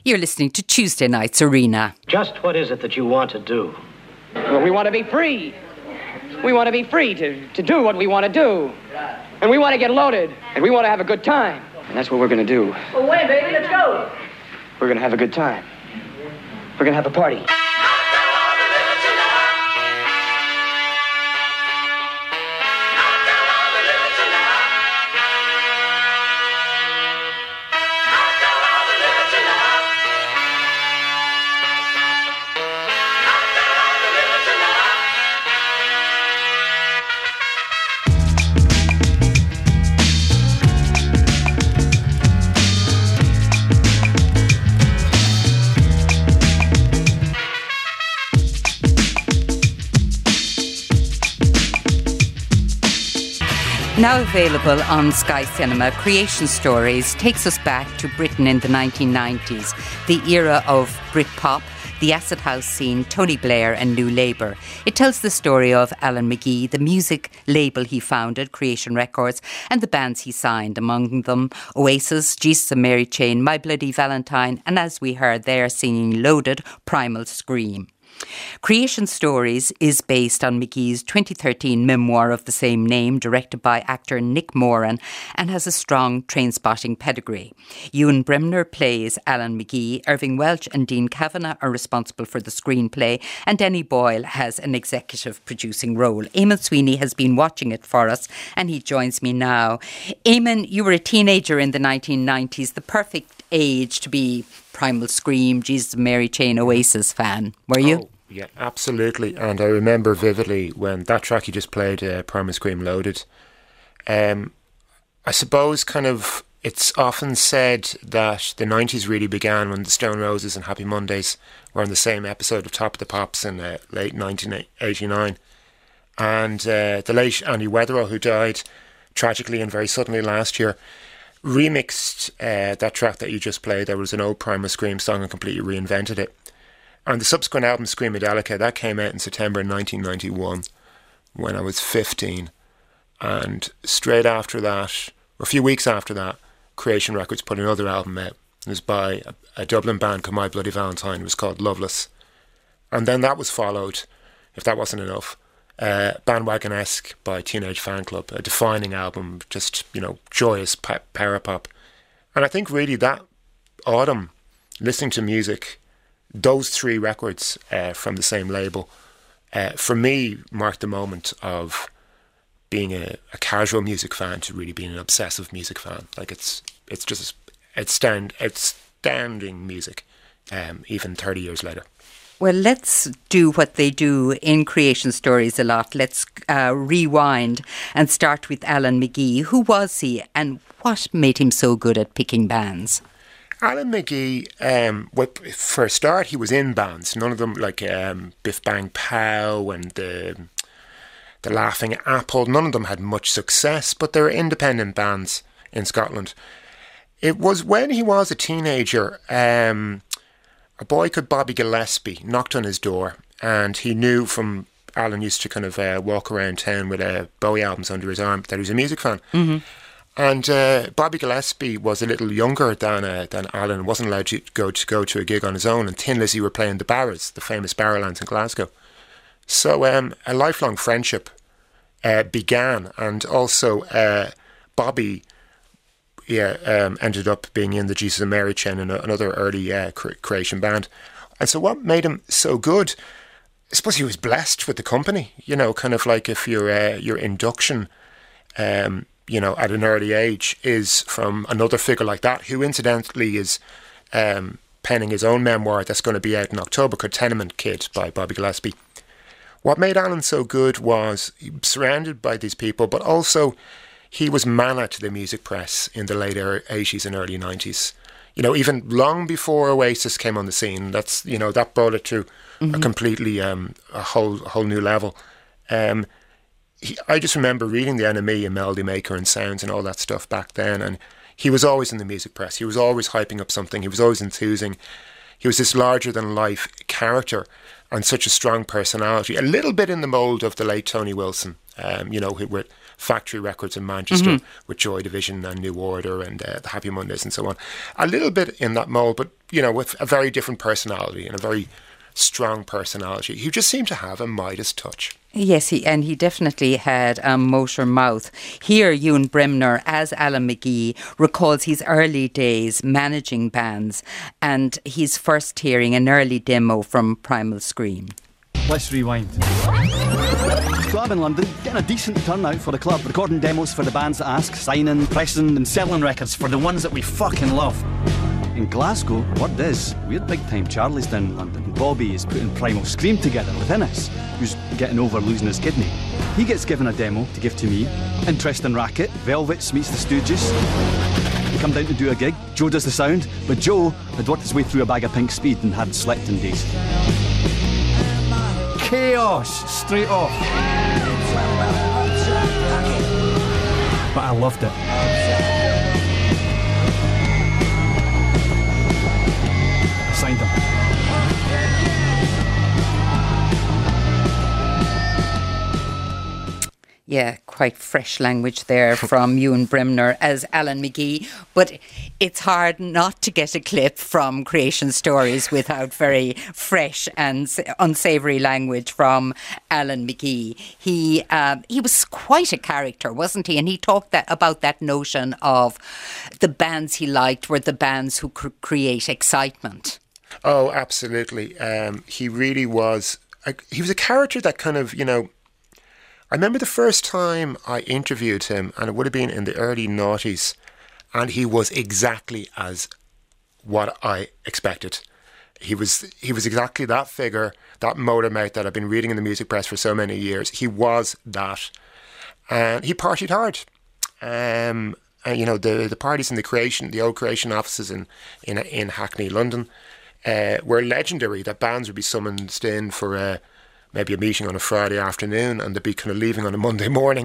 You're listening to Tuesday Night's Arena. Just what is it that you want to do? Well, we want to be free. We want to be free to do what we want to do. And we want to get loaded. And we want to have a good time. And that's what we're going to do. Well, wait, baby, let's go. We're going to have a good time. We're going to have a party. Now available on Sky Cinema, Creation Stories takes us back to Britain in the 1990s, the era of Britpop, the acid house scene, Tony Blair and New Labour. It tells the story of Alan McGee, the music label he founded, Creation Records, and the bands he signed, among them Oasis, Jesus and Mary Chain, My Bloody Valentine, and as we heard there singing Loaded, Primal Scream. Creation Stories is based on McGee's 2013 memoir of the same name, directed by actor Nick Moran, and has a strong train-spotting pedigree. Ewan Bremner plays Alan McGee, Irving Welch and Dean Kavanagh are responsible for the screenplay, and Denny Boyle has an executive producing role. Eamon Sweeney has been watching it for us, and he joins me now. Eamon, you were a teenager in the 1990s, the perfect age to be Primal Scream, Jesus and Mary Chain, Oasis fan, were you? Oh, yeah, absolutely. And I remember vividly when that track you just played, Primal Scream Loaded. I suppose kind of it's often said that the 90s really began when the Stone Roses and Happy Mondays were on the same episode of Top of the Pops in late 1989. And the late Andy Weatherall, who died tragically and very suddenly last year, remixed that track that you just played. There was an old Primal Scream song and completely reinvented it. And the subsequent album, Screamadelica, that came out in September 1991 when I was 15. And straight after that, or a few weeks after that, Creation Records put another album out. It was by a Dublin band called My Bloody Valentine. It was called Loveless. And then that was followed, if that wasn't enough, Bandwagon-esque by Teenage Fan Club, a defining album, just, joyous power pop. And I think really that autumn, listening to music, those three records from the same label, for me, marked the moment of being a casual music fan to really being an obsessive music fan. Like it's just outstanding music, even 30 years later. Well, let's do what they do in Creation Stories a lot. Let's rewind and start with Alan McGee. Who was he and what made him so good at picking bands? Alan McGee, for a start, he was in bands. None of them like Biff Bang Pow and the Laughing Apple. None of them had much success, but they were independent bands in Scotland. It was when he was a teenager, a boy called Bobby Gillespie knocked on his door, and he knew from Alan used to kind of walk around town with Bowie albums under his arm that he was a music fan. Mm-hmm. And Bobby Gillespie was a little younger than Alan, wasn't allowed to go to a gig on his own, and Tin Lizzy were playing the Barras, the famous Barrowlands in Glasgow. So a lifelong friendship began, and also Bobby ended up being in the Jesus and Mary Chain and another early Creation band. And so what made him so good, I suppose he was blessed with the company, kind of like if your induction, at an early age is from another figure like that, who incidentally is penning his own memoir that's going to be out in October called Tenement Kid by Bobby Gillespie. What made Alan so good was he was surrounded by these people, but also he was manna to the music press in the late 80s and early 90s. Even long before Oasis came on the scene, that's that brought it to a completely a whole new level. I just remember reading the NME and Melody Maker and Sounds and all that stuff back then, and he was always in the music press. He was always hyping up something. He was always enthusing. He was this larger-than-life character and such a strong personality, a little bit in the mould of the late Tony Wilson, who were Factory Records in Manchester with Joy Division and New Order and the Happy Mondays and so on. A little bit in that mould, but, with a very different personality and a very strong personality. He just seemed to have a Midas touch. Yes, he definitely had a motor mouth. Here, Ewan Bremner, as Alan McGee, recalls his early days managing bands and his first hearing an early demo from Primal Scream. Let's rewind. So I'm in London, getting a decent turnout for the club, recording demos for the bands that ask, signing, pressing and selling records for the ones that we fucking love. In Glasgow, word is, we're big time Charlie's down in London. Bobby is putting Primal Scream together with Innes, who's getting over losing his kidney. He gets given a demo to give to me. Interesting racket, Velvets meets the Stooges. They come down to do a gig, Joe does the sound, but Joe had worked his way through a bag of Pink Speed and hadn't slept in days. Chaos, straight off. But I loved it. Signed him. Yeah, quite fresh language there from Ewan Bremner as Alan McGee. But it's hard not to get a clip from Creation Stories without very fresh and unsavoury language from Alan McGee. He was quite a character, wasn't he? And he talked about that notion of the bands he liked were the bands who could create excitement. Oh, absolutely. He really was. He was a character that kind of, I remember the first time I interviewed him, and it would have been in the early noughties, and he was exactly as what I expected. He was exactly that figure, that motor mouth that I've been reading in the music press for so many years. He was that, and he partied hard. And, the parties in the old Creation offices in Hackney, London, were legendary. That bands would be summoned in for maybe a meeting on a Friday afternoon, and they'd be kind of leaving on a Monday morning,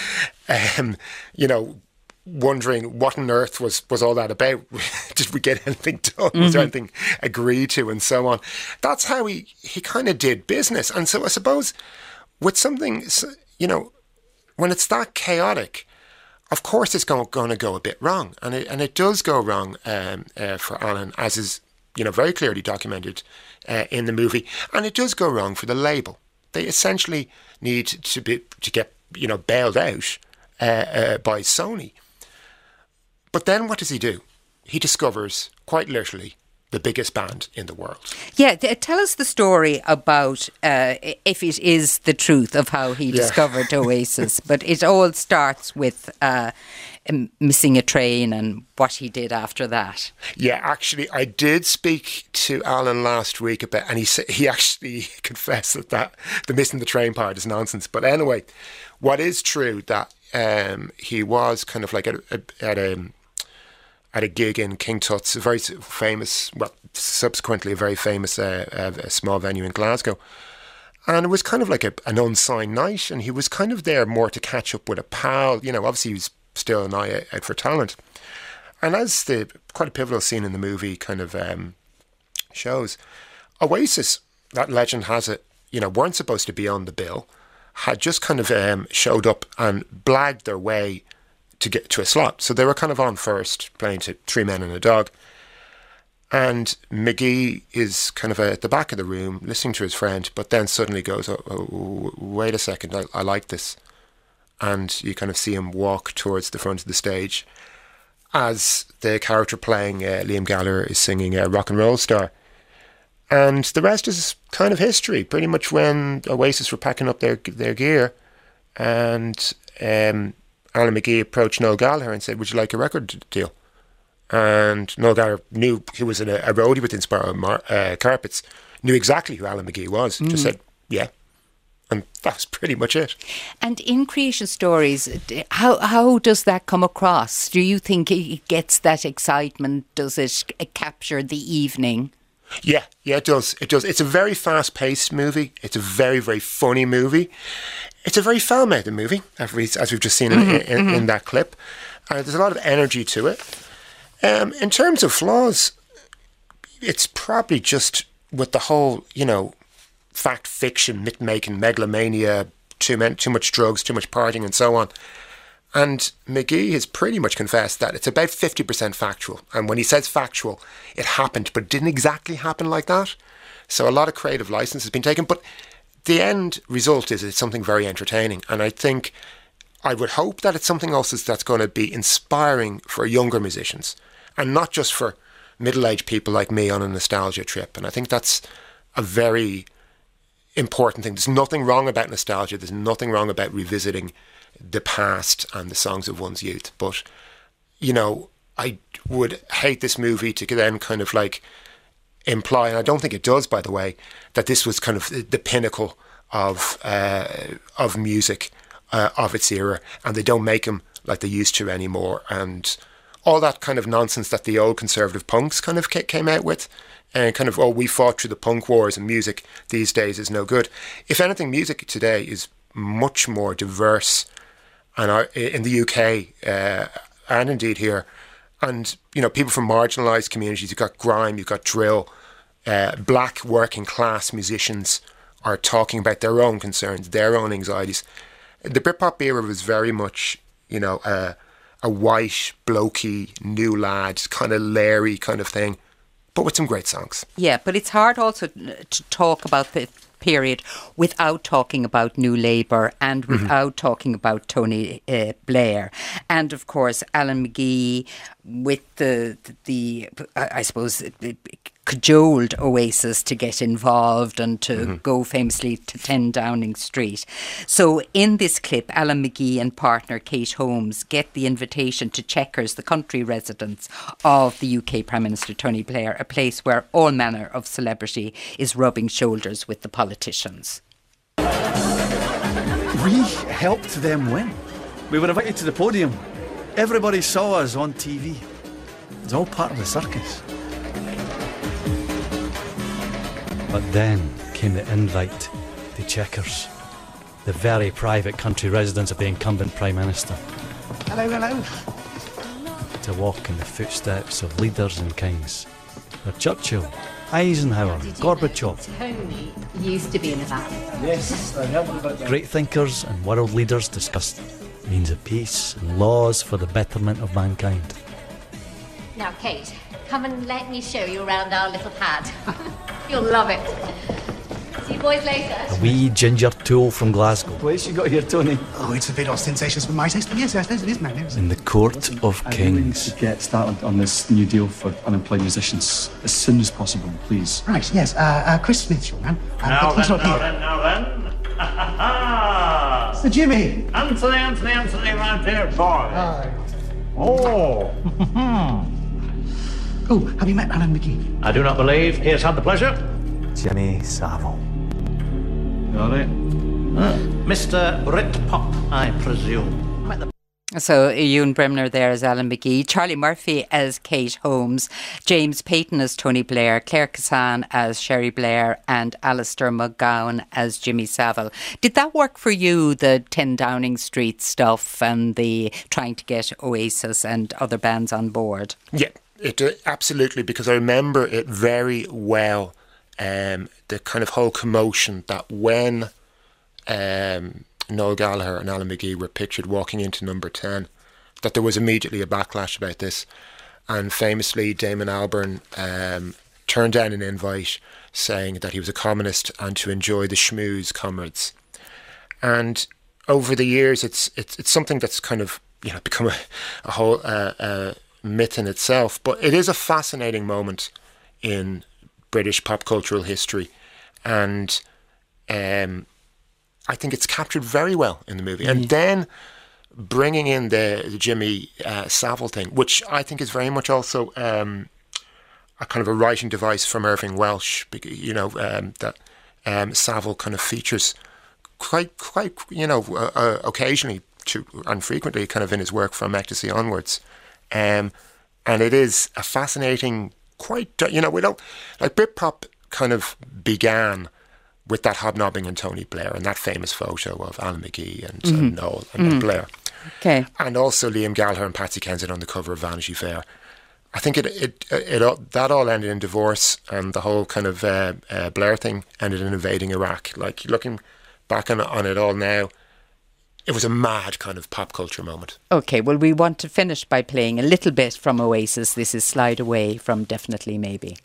wondering what on earth was all that about. Did we get anything done? Was there anything agreed to, and so on? That's how he kind of did business. And so I suppose with something, when it's that chaotic, of course it's going to go a bit wrong, and it does go wrong for Alan, as is very clearly documented in the movie, and it does go wrong for the label. They essentially need to get bailed out by Sony. But then what does he do? He discovers, quite literally, the biggest band in the world. Yeah, tell us the story about if it is the truth of how he discovered Oasis. But it all starts with missing a train and what he did after that. Yeah, actually, I did speak to Alan last week about, and he actually confessed that the missing the train part is nonsense. But anyway, what is true that he was kind of like at a gig in King Tut's, a very famous, subsequently a very famous a small venue in Glasgow. And it was kind of like an unsigned night, and he was kind of there more to catch up with a pal. Obviously he was still an eye out for talent. And as quite a pivotal scene in the movie kind of shows, Oasis, that legend has it, weren't supposed to be on the bill, had just kind of showed up and blagged their way to get to a slot. So they were kind of on first, playing to Three Men and a Dog. And McGee is kind of at the back of the room, listening to his friend, but then suddenly goes, oh, wait a second, I like this. And you kind of see him walk towards the front of the stage as the character playing Liam Gallagher is singing Rock and Roll Star. And the rest is kind of history. Pretty much when Oasis were packing up their gear, and Alan McGee approached Noel Gallagher and said, would you like a record deal? And Noel Gallagher knew he was a roadie with Inspiral Carpets, knew exactly who Alan McGee was, just said, yeah. And that's pretty much it. And in Creation Stories, how does that come across? Do you think it gets that excitement? Does it capture the evening? Yeah, it does. It does. It's a very fast-paced movie. It's a very, very funny movie. It's a very foul-mouthed movie, as we've just seen in that clip. There's a lot of energy to it. In terms of flaws, it's probably just with the whole, fact fiction, myth-making, megalomania, too much drugs, too much partying and so on. And McGee has pretty much confessed that it's about 50% factual. And when he says factual, it happened, but it didn't exactly happen like that. So a lot of creative license has been taken. But the end result is it's something very entertaining. And I would hope that it's something else that's going to be inspiring for younger musicians. And not just for middle-aged people like me on a nostalgia trip. And I think that's a very important thing. There's nothing wrong about nostalgia. There's nothing wrong about revisiting the past and the songs of one's youth. But, you know, I would hate this movie to then kind of like imply, and I don't think it does, by the way, that this was kind of the pinnacle of music of its era, and they don't make them like they used to anymore. And all that kind of nonsense that the old conservative punks kind of came out with, and kind of, we fought through the punk wars and music these days is no good. If anything, music today is much more diverse, and in the UK and indeed here, and you know, people from marginalised communities. You've got grime, you've got drill. Black working class musicians are talking about their own concerns, their own anxieties. The Britpop era was very much, you know, a white, blokey, new lad, kind of Larry kind of thing, but with some great songs. Yeah, but it's hard also to talk about the period without talking about New Labour and without talking about Tony Blair. And of course, Alan McGee with the I suppose, cajoled Oasis to get involved and to go famously to 10 Downing Street. So in this clip, Alan McGee and partner Kate Holmes get the invitation to Chequers, the country residence of the UK Prime Minister Tony Blair, a place where all manner of celebrity is rubbing shoulders with the politicians. We helped them win. We were invited to the podium. Everybody saw us on TV. It's all part of the circus. But then came the invite to Chequers, the very private country residence of the incumbent Prime Minister. Hello, hello. To walk in the footsteps of leaders and kings. Where Churchill, Eisenhower, Gorbachev. Tony used to be in the valley. Yes, I heard about that. Great thinkers and world leaders discussed means of peace and laws for the betterment of mankind. Now, Kate, come and let me show you around our little pad. You'll love it. See you boys later. A wee ginger tool from Glasgow. Place you got here, Tony? Oh, it's a bit ostentatious for my taste, but yes, I suppose it is, man. In the court of kings. To get started on this new deal for unemployed musicians as soon as possible, please. Right, yes. Chris Smith, young man. He's not here. Now then. Sir Jimmy. Anthony, right here, boy. Hi. Oh. Oh, have you met Alan McGee? I do not believe he has had the pleasure. Jimmy Savile. You all right? Mr. Britpop, I presume. So Ewan Bremner there as Alan McGee, Charlie Murphy as Kate Holmes, James Payton as Tony Blair, Claire Cassan as Sherry Blair, and Alistair McGowan as Jimmy Savile. Did that work for you, the 10 Downing Street stuff and the trying to get Oasis and other bands on board? Yeah, it absolutely, because I remember it very well, the kind of whole commotion that when Noel Gallagher and Alan McGee were pictured walking into Number 10, that there was immediately a backlash about this. And famously, Damon Albarn turned down an invite saying that he was a communist and to enjoy the schmooze, comrades. And over the years, it's something that's kind of, you know, become a whole myth in itself. But it is a fascinating moment in British pop cultural history, and I think it's captured very well in the movie. And then bringing in the Jimmy Savile thing, which I think is very much also a kind of a writing device from Irving Welsh, you know, that Savile kind of features quite you know, occasionally and frequently kind of in his work from Ecstasy onwards. And it is a fascinating, quite, you know, we don't, like Britpop kind of began with that hobnobbing and Tony Blair and that famous photo of Alan McGee and Noel and Blair. Okay. And also Liam Gallagher and Patsy Kensit on the cover of Vanity Fair. I think that all ended in divorce, and the whole kind of Blair thing ended in invading Iraq. Like, looking back on it all now, it was a mad kind of pop culture moment. Okay, well, we want to finish by playing a little bit from Oasis. This is Slide Away from Definitely Maybe.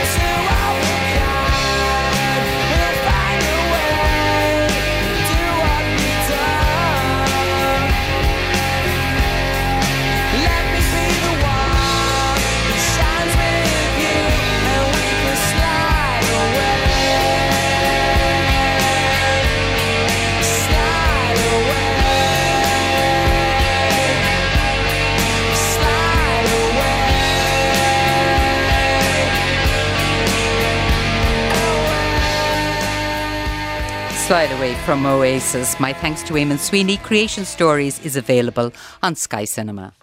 Slide Away from Oasis. My thanks to Eamon Sweeney. Creation Stories is available on Sky Cinema.